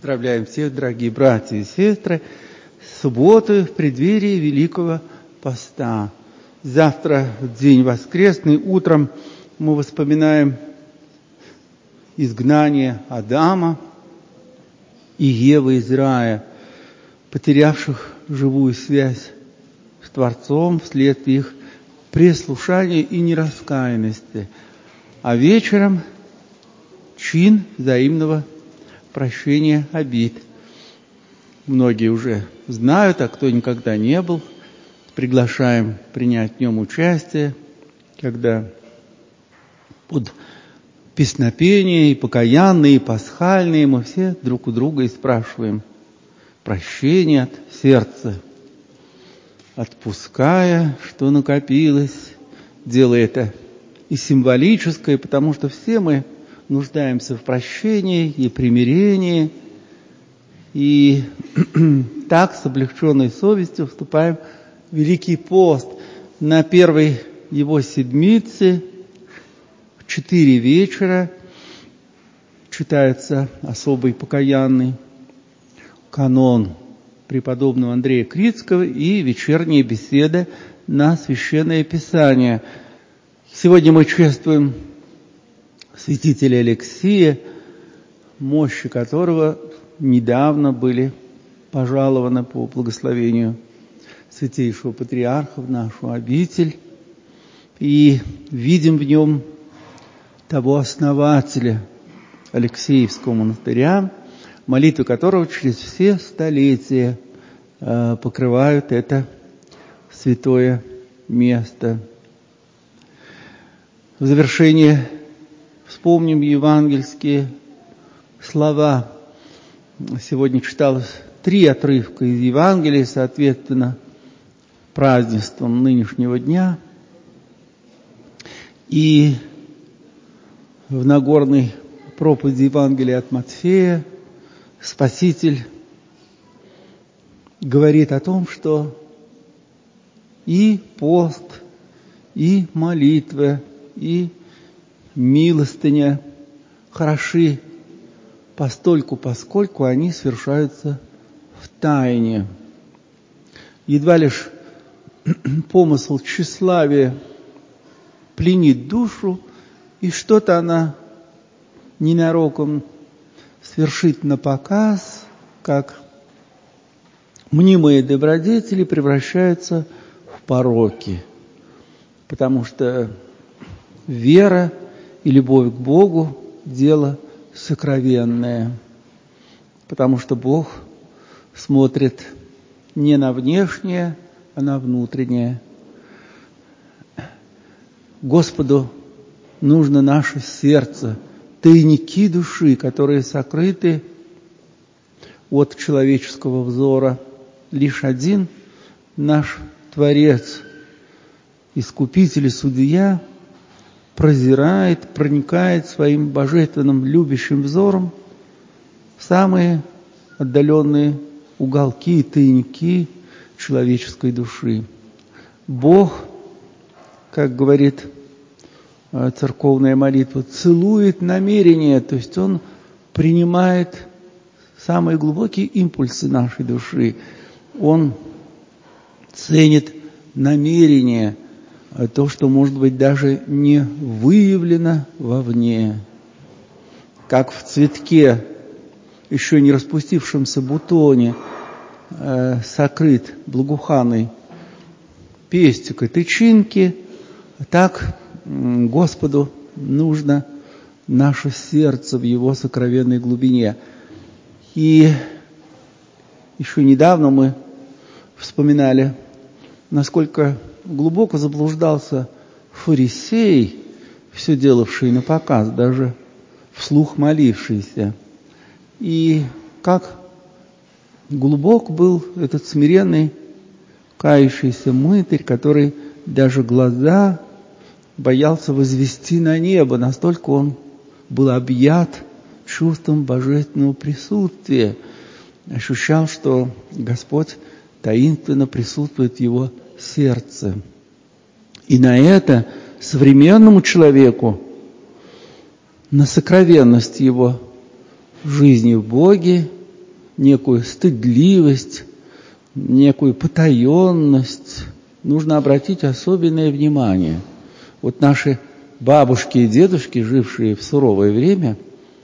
Поздравляем всех, дорогие братья и сестры, с субботой в преддверии Великого Поста. Завтра, день воскресный, утром мы вспоминаем изгнание Адама и Евы из рая, потерявших живую связь с Творцом вследствие их прислушания и нераскаянности. А вечером чин взаимного прощения обид. Многие уже знают, а кто никогда не был, приглашаем принять в нем участие, когда под песнопения и покаянные, и пасхальные мы все друг у друга и спрашиваем прощения от сердца, отпуская, что накопилось, делая это и символическое, потому что все мы нуждаемся в прощении и примирении, и так с облегченной совестью вступаем в Великий пост. На первой его седмице в 4 вечера читается особый покаянный канон преподобного Андрея Критского и вечерняя беседа на Священное Писание. Сегодня мы чествуем святителя Алексия, мощи которого недавно были пожалованы по благословению святейшего патриарха в нашу обитель, и видим в нем того основателя Алексеевского монастыря, молитвы которого через все столетия покрывают это святое место. В завершение вспомним евангельские слова. Сегодня читалось 3 отрывка из Евангелия, соответственно, празднеством нынешнего дня. И в Нагорной проповеди Евангелия от Матфея Спаситель говорит о том, что и пост, и молитва, и милостыня хороши постольку, поскольку они совершаются в тайне. Едва лишь помысл тщеславия пленит душу, и что-то она ненароком свершит напоказ, как мнимые добродетели превращаются в пороки, потому что вера и любовь к Богу – дело сокровенное, потому что Бог смотрит не на внешнее, а на внутреннее. Господу нужно наше сердце, тайники души, которые сокрыты от человеческого взора. Лишь один наш Творец, Искупитель и Судья, прозирает, проникает своим божественным любящим взором в самые отдаленные уголки и тайники человеческой души. Бог, как говорит церковная молитва, целует намерения, то есть Он принимает самые глубокие импульсы нашей души. Он ценит намерения, то, что, может быть, даже не выявлено вовне. Как в цветке, еще не распустившемся бутоне, сокрыт благоуханный пестик и тычинки, так Господу нужно наше сердце в Его сокровенной глубине. И еще недавно мы вспоминали, насколько глубоко заблуждался фарисей, все делавший напоказ, даже вслух молившийся. И как глубок был этот смиренный, кающийся мытарь, который даже глаза боялся возвести на небо, настолько он был объят чувством божественного присутствия, ощущал, что Господь таинственно присутствует в его сердце. И на это современному человеку, на сокровенность его жизни в Боге некую стыдливость, некую потаенность, нужно обратить особенное внимание. Вот наши бабушки и дедушки, жившие в суровое время,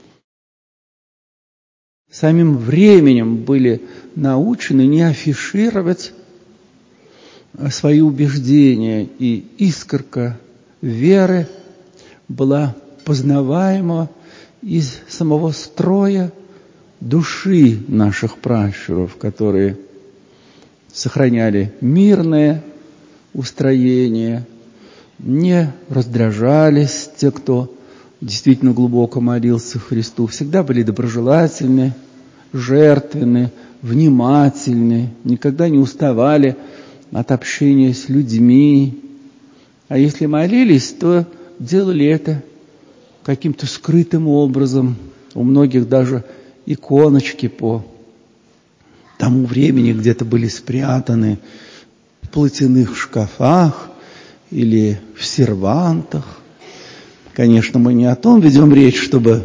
самим временем были научены не афишировать свои убеждения, и искорка веры была познаваема из самого строя души наших пращуров, которые сохраняли мирное устроение, не раздражались те, кто действительно глубоко молился Христу, всегда были доброжелательны, жертвенны, внимательны, никогда не уставали от общения с людьми. А если молились, то делали это каким-то скрытым образом. У многих даже иконочки по тому времени где-то были спрятаны в платяных шкафах или в сервантах. Конечно, мы не о том ведем речь, чтобы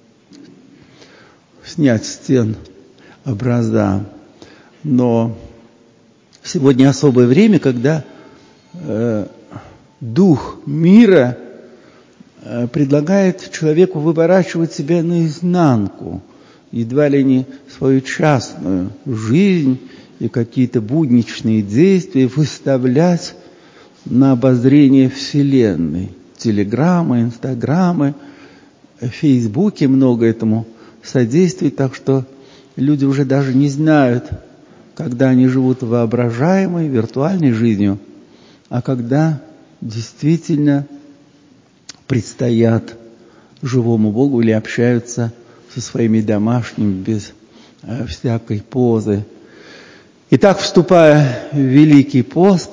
снять с стен образа, но сегодня особое время, когда дух мира предлагает человеку выворачивать себя наизнанку, едва ли не свою частную жизнь и какие-то будничные действия выставлять на обозрение Вселенной. Телеграммы, инстаграмы, в Фейсбуке много этому содействует, так что люди уже даже не знают, когда они живут воображаемой, виртуальной жизнью, а когда действительно предстоят живому Богу или общаются со своими домашними без всякой позы. Итак, вступая в Великий пост,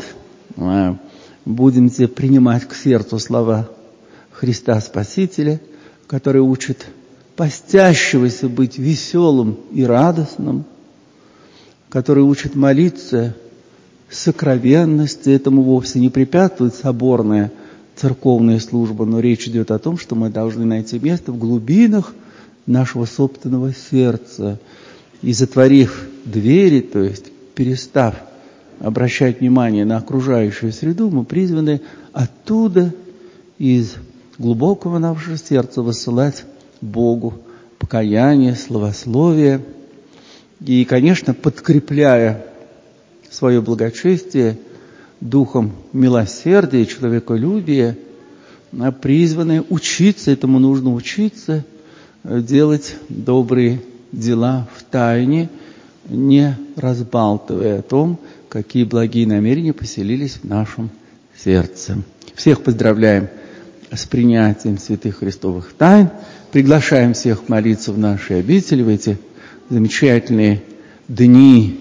будете принимать к сердцу слова Христа Спасителя, который учит постящегося быть веселым и радостным, который учит молиться сокровенности. Этому вовсе не препятствует соборная церковная служба, но речь идет о том, что мы должны найти место в глубинах нашего собственного сердца. И затворив двери, то есть перестав обращать внимание на окружающую среду, мы призваны оттуда, из глубокого нашего сердца, высылать Богу покаяние, славословие. И, конечно, подкрепляя свое благочестие духом милосердия и человеколюбия, призваны учиться, этому нужно учиться, делать добрые дела в тайне, не разбалтывая о том, какие благие намерения поселились в нашем сердце. Всех поздравляем с принятием святых Христовых тайн. Приглашаем всех молиться в нашей обители в эти замечательные дни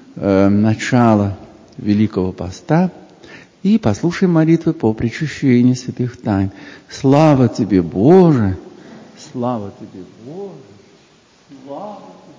начала Великого Поста. И послушаем молитвы по причащению святых тайн. Слава Тебе, Боже! Слава Тебе, Боже! Слава Тебе!